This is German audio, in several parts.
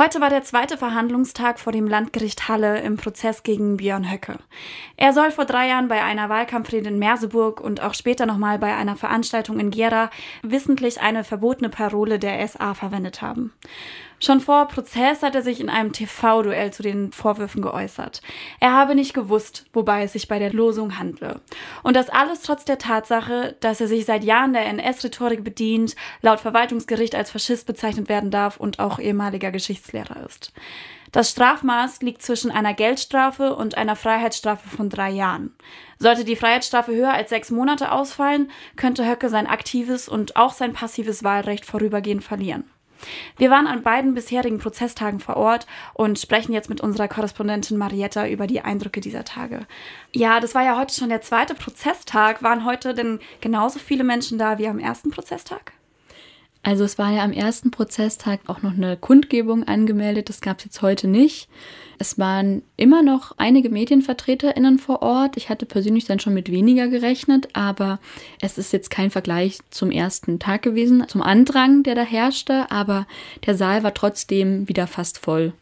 Heute war der zweite Verhandlungstag vor dem Landgericht Halle im Prozess gegen Björn Höcke. Er soll vor 3 Jahren bei einer Wahlkampfrede in Merseburg und auch später nochmal bei einer Veranstaltung in Gera wissentlich eine verbotene Parole der SA verwendet haben. Schon vor Prozess hat er sich in einem TV-Duell zu den Vorwürfen geäußert. Er habe nicht gewusst, wobei es sich bei der Losung handle. Und das alles trotz der Tatsache, dass er sich seit Jahren der NS-Rhetorik bedient, laut Verwaltungsgericht als Faschist bezeichnet werden darf und auch ehemaliger Geschichtslehrer ist. Das Strafmaß liegt zwischen einer Geldstrafe und einer Freiheitsstrafe von 3 Jahren. Sollte die Freiheitsstrafe höher als 6 Monate ausfallen, könnte Höcke sein aktives und auch sein passives Wahlrecht vorübergehend verlieren. Wir waren an beiden bisherigen Prozesstagen vor Ort und sprechen jetzt mit unserer Korrespondentin Marietta über die Eindrücke dieser Tage. Ja, das war ja heute schon der zweite Prozesstag. Waren heute denn genauso viele Menschen da wie am ersten Prozesstag? Also es war ja am ersten Prozesstag auch noch eine Kundgebung angemeldet, das gab es jetzt heute nicht. Es waren immer noch einige MedienvertreterInnen vor Ort. Ich hatte persönlich dann schon mit weniger gerechnet, aber es ist jetzt kein Vergleich zum ersten Tag gewesen, zum Andrang, der da herrschte, aber der Saal war trotzdem wieder fast voll.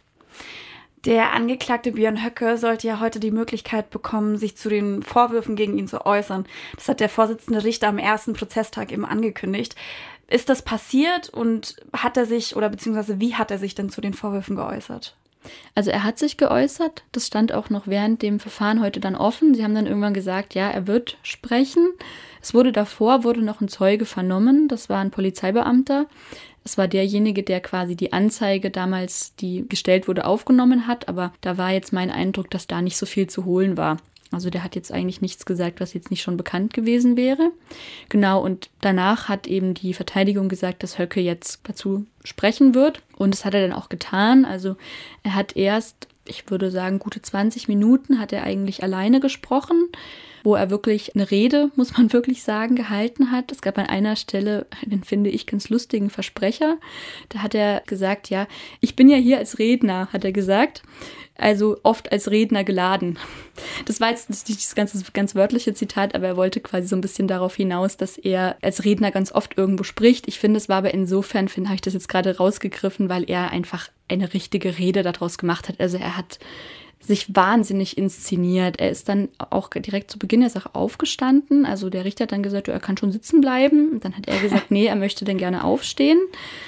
Der Angeklagte Björn Höcke sollte ja heute die Möglichkeit bekommen, sich zu den Vorwürfen gegen ihn zu äußern. Das hat der Vorsitzende Richter am ersten Prozesstag eben angekündigt. Ist das passiert und hat er sich, oder beziehungsweise wie hat er sich denn zu den Vorwürfen geäußert? Also er hat sich geäußert, das stand auch noch während dem Verfahren heute dann offen. Sie haben dann irgendwann gesagt, ja, er wird sprechen. Wurde noch ein Zeuge vernommen, das war ein Polizeibeamter. Es war derjenige, der quasi die Anzeige damals, die gestellt wurde, aufgenommen hat. Aber da war jetzt mein Eindruck, dass da nicht so viel zu holen war. Also der hat jetzt eigentlich nichts gesagt, was jetzt nicht schon bekannt gewesen wäre. Genau, und danach hat eben die Verteidigung gesagt, dass Höcke jetzt dazu sprechen wird. Und das hat er dann auch getan. Also er hat erst, ich würde sagen, gute 20 Minuten hat er eigentlich alleine gesprochen, wo er wirklich eine Rede, muss man wirklich sagen, gehalten hat. Es gab an einer Stelle, den finde ich ganz lustigen Versprecher. Da hat er gesagt, ja, ich bin ja hier als Redner, hat er gesagt. Also oft als Redner geladen. Das war jetzt nicht das ganz wörtliche Zitat, aber er wollte quasi so ein bisschen darauf hinaus, dass er als Redner ganz oft irgendwo spricht. Ich finde, es war aber insofern, habe ich das jetzt gerade rausgegriffen, weil er einfach eine richtige Rede daraus gemacht hat. Also er hat sich wahnsinnig inszeniert. Er ist dann auch direkt zu Beginn, er ist auch aufgestanden. Also der Richter hat dann gesagt, er kann schon sitzen bleiben. Und dann hat er gesagt, nee, er möchte dann gerne aufstehen.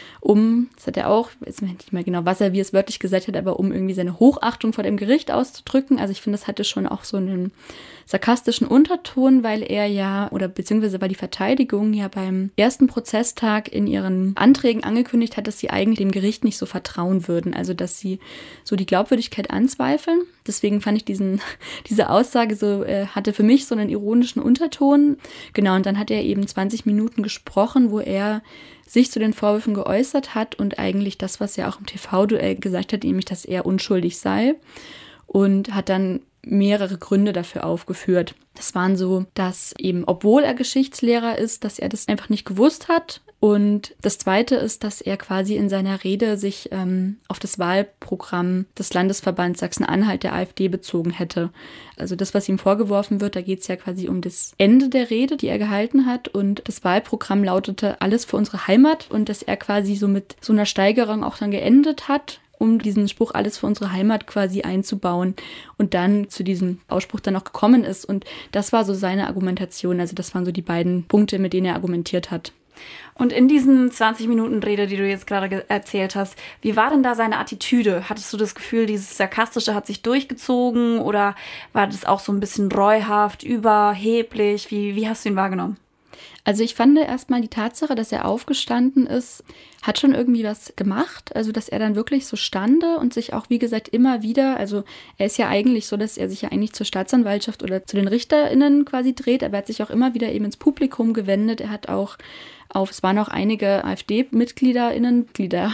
Das hat er auch, ich weiß nicht mehr genau, wie es wörtlich gesagt hat, aber um irgendwie seine Hochachtung vor dem Gericht auszudrücken. Also ich finde, das hatte schon auch so einen sarkastischen Unterton, weil er ja, oder beziehungsweise weil die Verteidigung ja beim ersten Prozesstag in ihren Anträgen angekündigt hat, dass sie eigentlich dem Gericht nicht so vertrauen würden. Also dass sie so die Glaubwürdigkeit anzweifeln. Deswegen fand ich diese Aussage hatte für mich so einen ironischen Unterton. Genau, und dann hat er eben 20 Minuten gesprochen, wo er sich zu den Vorwürfen geäußert hat und eigentlich das, was er auch im TV-Duell gesagt hat, nämlich, dass er unschuldig sei, und hat dann mehrere Gründe dafür aufgeführt. Das waren so, dass eben, obwohl er Geschichtslehrer ist, dass er das einfach nicht gewusst hat. Und das Zweite ist, dass er quasi in seiner Rede sich auf das Wahlprogramm des Landesverbands Sachsen-Anhalt der AfD bezogen hätte. Also das, was ihm vorgeworfen wird, da geht es ja quasi um das Ende der Rede, die er gehalten hat. Und das Wahlprogramm lautete Alles für unsere Heimat. Und dass er quasi so mit so einer Steigerung auch dann geendet hat, um diesen Spruch Alles für unsere Heimat quasi einzubauen und dann zu diesem Ausspruch dann auch gekommen ist. Und das war so seine Argumentation. Also das waren so die beiden Punkte, mit denen er argumentiert hat. Und in diesen 20 Minuten Rede, die du jetzt gerade erzählt hast, wie war denn da seine Attitüde? Hattest du das Gefühl, dieses Sarkastische hat sich durchgezogen oder war das auch so ein bisschen reuhaft, überheblich? Wie hast du ihn wahrgenommen? Also ich fand erstmal die Tatsache, dass er aufgestanden ist, hat schon irgendwie was gemacht. Also dass er dann wirklich so stande und sich auch, wie gesagt, immer wieder, also er ist ja eigentlich so, dass er sich ja eigentlich zur Staatsanwaltschaft oder zu den RichterInnen quasi dreht, aber er hat sich auch immer wieder eben ins Publikum gewendet. Er hat auch es waren auch einige AfD-MitgliederInnen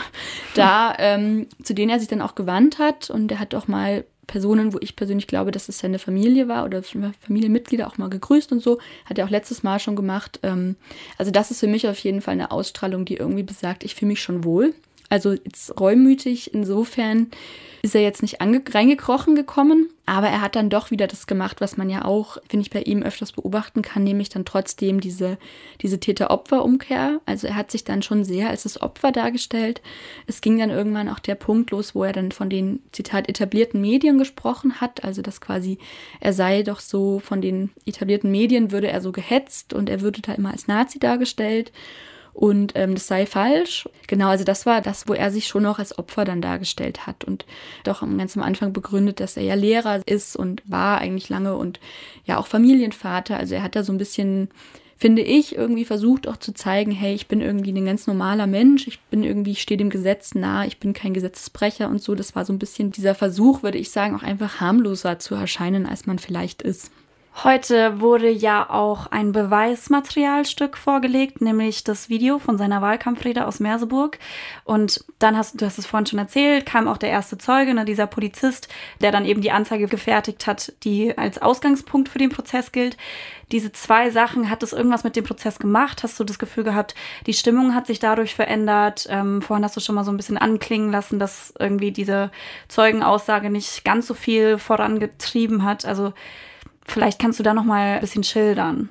da, zu denen er sich dann auch gewandt hat, und er hat auch mal Personen, wo ich persönlich glaube, dass es seine Familie war oder Familienmitglieder auch mal gegrüßt und so. Hat er auch letztes Mal schon gemacht. Also das ist für mich auf jeden Fall eine Ausstrahlung, die irgendwie besagt, ich fühle mich schon wohl. Also jetzt reumütig, insofern ist er jetzt nicht reingekrochen gekommen, aber er hat dann doch wieder das gemacht, was man ja auch, finde ich, bei ihm öfters beobachten kann, nämlich dann trotzdem diese Täter-Opfer-Umkehr. Also er hat sich dann schon sehr als das Opfer dargestellt. Es ging dann irgendwann auch der Punkt los, wo er dann von den, Zitat, etablierten Medien gesprochen hat, also dass quasi er sei doch so, von den etablierten Medien würde er so gehetzt und er würde da immer als Nazi dargestellt. Und das sei falsch. Genau, also das war das, wo er sich schon noch als Opfer dann dargestellt hat und doch ganz am Anfang begründet, dass er ja Lehrer ist und war eigentlich lange und ja auch Familienvater. Also er hat da so ein bisschen, finde ich, irgendwie versucht auch zu zeigen, hey, ich bin irgendwie ein ganz normaler Mensch, ich stehe dem Gesetz nah, ich bin kein Gesetzesbrecher und so. Das war so ein bisschen dieser Versuch, würde ich sagen, auch einfach harmloser zu erscheinen, als man vielleicht ist. Heute wurde ja auch ein Beweismaterialstück vorgelegt, nämlich das Video von seiner Wahlkampfrede aus Merseburg. Und dann du hast es vorhin schon erzählt, kam auch der erste Zeuge, ne, dieser Polizist, der dann eben die Anzeige gefertigt hat, die als Ausgangspunkt für den Prozess gilt. Diese 2 Sachen, hat es irgendwas mit dem Prozess gemacht? Hast du das Gefühl gehabt, die Stimmung hat sich dadurch verändert? Vorhin hast du schon mal so ein bisschen anklingen lassen, dass irgendwie diese Zeugenaussage nicht ganz so viel vorangetrieben hat. Also vielleicht kannst du da noch mal ein bisschen schildern.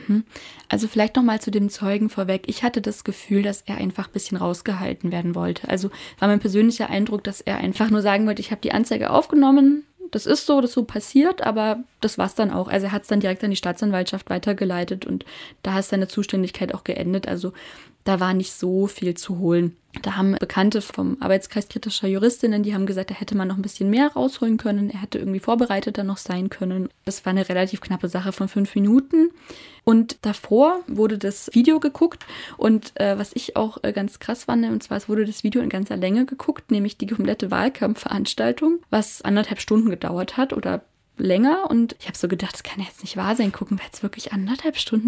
Also vielleicht noch mal zu dem Zeugen vorweg. Ich hatte das Gefühl, dass er einfach ein bisschen rausgehalten werden wollte. Also war mein persönlicher Eindruck, dass er einfach nur sagen wollte, ich habe die Anzeige aufgenommen, das ist so passiert, aber das war's dann auch. Also er hat es dann direkt an die Staatsanwaltschaft weitergeleitet und da ist seine Zuständigkeit auch geendet. Also da war nicht so viel zu holen. Da haben Bekannte vom Arbeitskreis kritischer Juristinnen, die haben gesagt, da hätte man noch ein bisschen mehr rausholen können. Er hätte irgendwie vorbereiteter noch sein können. Das war eine relativ knappe Sache von 5 Minuten. Und davor wurde das Video geguckt. Und was ich auch ganz krass fand, und zwar es wurde das Video in ganzer Länge geguckt, nämlich die komplette Wahlkampfveranstaltung, was 1,5 Stunden gedauert hat oder länger. Und ich habe so gedacht, das kann jetzt nicht wahr sein. Gucken wir jetzt wirklich 1,5 Stunden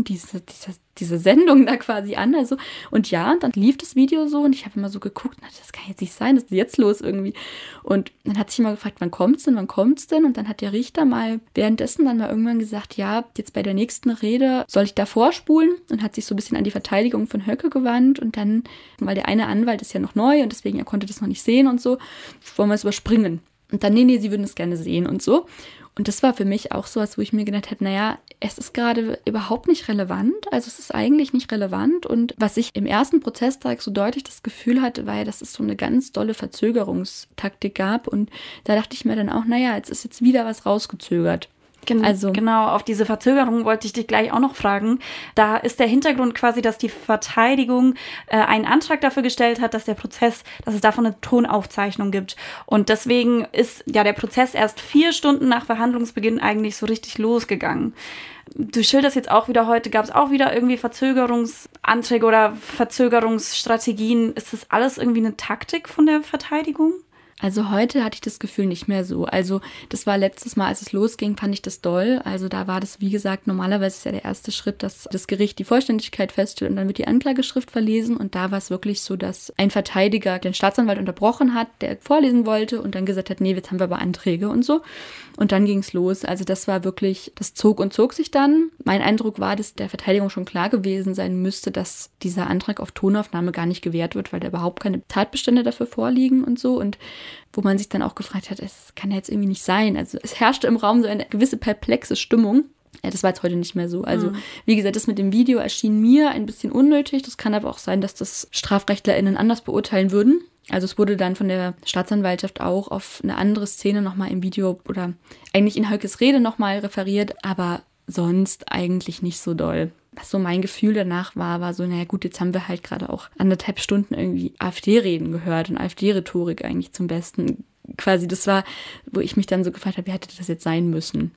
diese Sendung da quasi an. Also, und ja, dann lief das Video so und ich habe immer so geguckt, na, das kann jetzt nicht sein, das ist jetzt los irgendwie. Und dann hat sich immer gefragt, wann kommt's denn? Und dann hat der Richter mal währenddessen dann mal irgendwann gesagt, ja, jetzt bei der nächsten Rede soll ich da vorspulen und hat sich so ein bisschen an die Verteidigung von Höcke gewandt und dann, weil der eine Anwalt ist ja noch neu und deswegen er konnte das noch nicht sehen und so, wollen wir es überspringen. Und dann, nee, sie würden es gerne sehen und so. Und das war für mich auch so, als wo ich mir gedacht hätte, naja, es ist gerade überhaupt nicht relevant. Also es ist eigentlich nicht relevant. Und was ich im ersten Prozesstag so deutlich das Gefühl hatte, war ja, dass es so eine ganz dolle Verzögerungstaktik gab. Und da dachte ich mir dann auch, naja, jetzt ist jetzt wieder was rausgezögert. Genau, auf diese Verzögerung wollte ich dich gleich auch noch fragen. Da ist der Hintergrund quasi, dass die Verteidigung einen Antrag dafür gestellt hat, dass es davon eine Tonaufzeichnung gibt. Und deswegen ist ja der Prozess erst 4 Stunden nach Verhandlungsbeginn eigentlich so richtig losgegangen. Du schilderst jetzt auch wieder, heute gab es auch wieder irgendwie Verzögerungsanträge oder Verzögerungsstrategien. Ist das alles irgendwie eine Taktik von der Verteidigung? Also heute hatte ich das Gefühl nicht mehr so. Also das war letztes Mal, als es losging, fand ich das doll. Also da war das, wie gesagt, normalerweise ist ja der erste Schritt, dass das Gericht die Vollständigkeit feststellt und dann wird die Anklageschrift verlesen. Und da war es wirklich so, dass ein Verteidiger den Staatsanwalt unterbrochen hat, der vorlesen wollte und dann gesagt hat, nee, jetzt haben wir aber Anträge und so. Und dann ging es los. Also das war wirklich, das zog sich dann. Mein Eindruck war, dass der Verteidigung schon klar gewesen sein müsste, dass dieser Antrag auf Tonaufnahme gar nicht gewährt wird, weil da überhaupt keine Tatbestände dafür vorliegen und so. Und wo man sich dann auch gefragt hat, es kann ja jetzt irgendwie nicht sein. Also es herrschte im Raum so eine gewisse perplexe Stimmung. Ja, das war jetzt heute nicht mehr so. Also wie gesagt, das mit dem Video erschien mir ein bisschen unnötig. Das kann aber auch sein, dass das StrafrechtlerInnen anders beurteilen würden. Also es wurde dann von der Staatsanwaltschaft auch auf eine andere Szene nochmal im Video oder eigentlich in Höckes Rede nochmal referiert, aber sonst eigentlich nicht so doll. Was so mein Gefühl danach war so, naja gut, jetzt haben wir halt gerade auch 1,5 Stunden irgendwie AfD-Reden gehört und AfD-Rhetorik eigentlich zum Besten. Quasi, das war, wo ich mich dann so gefragt habe, wie hätte das jetzt sein müssen?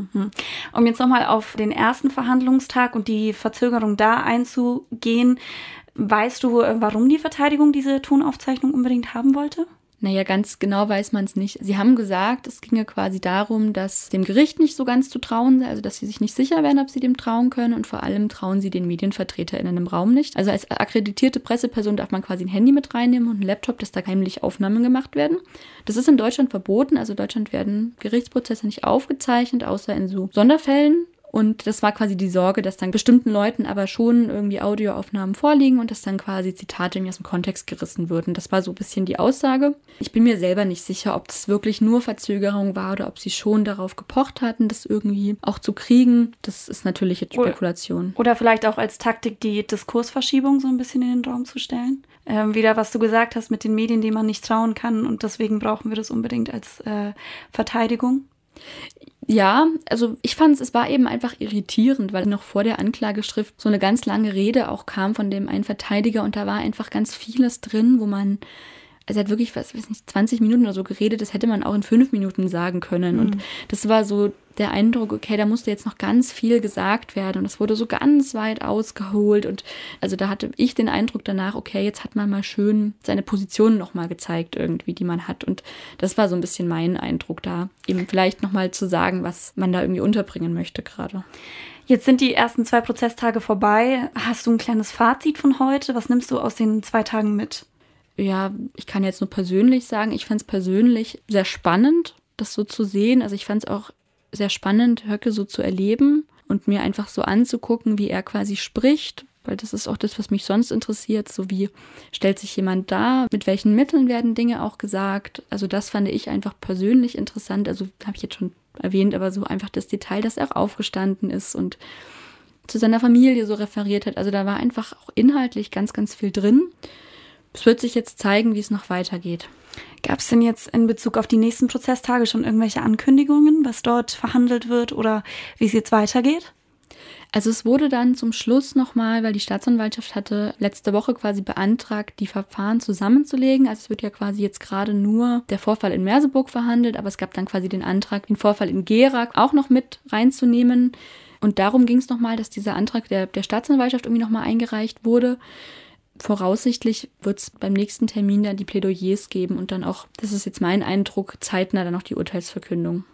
Um jetzt nochmal auf den ersten Verhandlungstag und die Verzögerung da einzugehen, weißt du, warum die Verteidigung diese Tonaufzeichnung unbedingt haben wollte? Naja, ganz genau weiß man es nicht. Sie haben gesagt, es ginge quasi darum, dass dem Gericht nicht so ganz zu trauen sei, also dass sie sich nicht sicher wären, ob sie dem trauen können und vor allem trauen sie den MedienvertreterInnen im Raum nicht. Also als akkreditierte Presseperson darf man quasi ein Handy mit reinnehmen und ein Laptop, dass da heimlich Aufnahmen gemacht werden. Das ist in Deutschland verboten, also in Deutschland werden Gerichtsprozesse nicht aufgezeichnet, außer in so Sonderfällen. Und das war quasi die Sorge, dass dann bestimmten Leuten aber schon irgendwie Audioaufnahmen vorliegen und dass dann quasi Zitate irgendwie aus dem Kontext gerissen würden. Das war so ein bisschen die Aussage. Ich bin mir selber nicht sicher, ob das wirklich nur Verzögerung war oder ob sie schon darauf gepocht hatten, das irgendwie auch zu kriegen. Das ist natürlich jetzt Spekulation. Oder vielleicht auch als Taktik die Diskursverschiebung so ein bisschen in den Raum zu stellen. Wieder, was du gesagt hast mit den Medien, denen man nicht trauen kann und deswegen brauchen wir das unbedingt als Verteidigung. Ja, also ich fand es war eben einfach irritierend, weil noch vor der Anklageschrift so eine ganz lange Rede auch kam von dem einen Verteidiger und da war einfach ganz vieles drin, wo man, also er hat wirklich, 20 Minuten oder so geredet, das hätte man auch in 5 Minuten sagen können. Und das war so der Eindruck, okay, da musste jetzt noch ganz viel gesagt werden und es wurde so ganz weit ausgeholt und also da hatte ich den Eindruck danach, okay, jetzt hat man mal schön seine Position nochmal gezeigt irgendwie, die man hat und das war so ein bisschen mein Eindruck da, eben vielleicht nochmal zu sagen, was man da irgendwie unterbringen möchte gerade. Jetzt sind die ersten 2 Prozesstage vorbei. Hast du ein kleines Fazit von heute? Was nimmst du aus den 2 Tagen mit? Ja, ich kann jetzt nur persönlich sagen, ich fand es persönlich sehr spannend, das so zu sehen. Also ich fand es auch sehr spannend, Höcke so zu erleben und mir einfach so anzugucken, wie er quasi spricht, weil das ist auch das, was mich sonst interessiert, so wie stellt sich jemand dar, mit welchen Mitteln werden Dinge auch gesagt. Also das fand ich einfach persönlich interessant, also habe ich jetzt schon erwähnt, aber so einfach das Detail, dass er auch aufgestanden ist und zu seiner Familie so referiert hat. Also da war einfach auch inhaltlich ganz, ganz viel drin. Es wird sich jetzt zeigen, wie es noch weitergeht. Gab es denn jetzt in Bezug auf die nächsten Prozesstage schon irgendwelche Ankündigungen, was dort verhandelt wird oder wie es jetzt weitergeht? Also es wurde dann zum Schluss nochmal, weil die Staatsanwaltschaft hatte letzte Woche quasi beantragt, die Verfahren zusammenzulegen. Also es wird ja quasi jetzt gerade nur der Vorfall in Merseburg verhandelt, aber es gab dann quasi den Antrag, den Vorfall in Gera auch noch mit reinzunehmen. Und darum ging es nochmal, dass dieser Antrag der Staatsanwaltschaft irgendwie nochmal eingereicht wurde. Voraussichtlich wird es beim nächsten Termin dann die Plädoyers geben und dann auch, das ist jetzt mein Eindruck, zeitnah dann auch die Urteilsverkündung.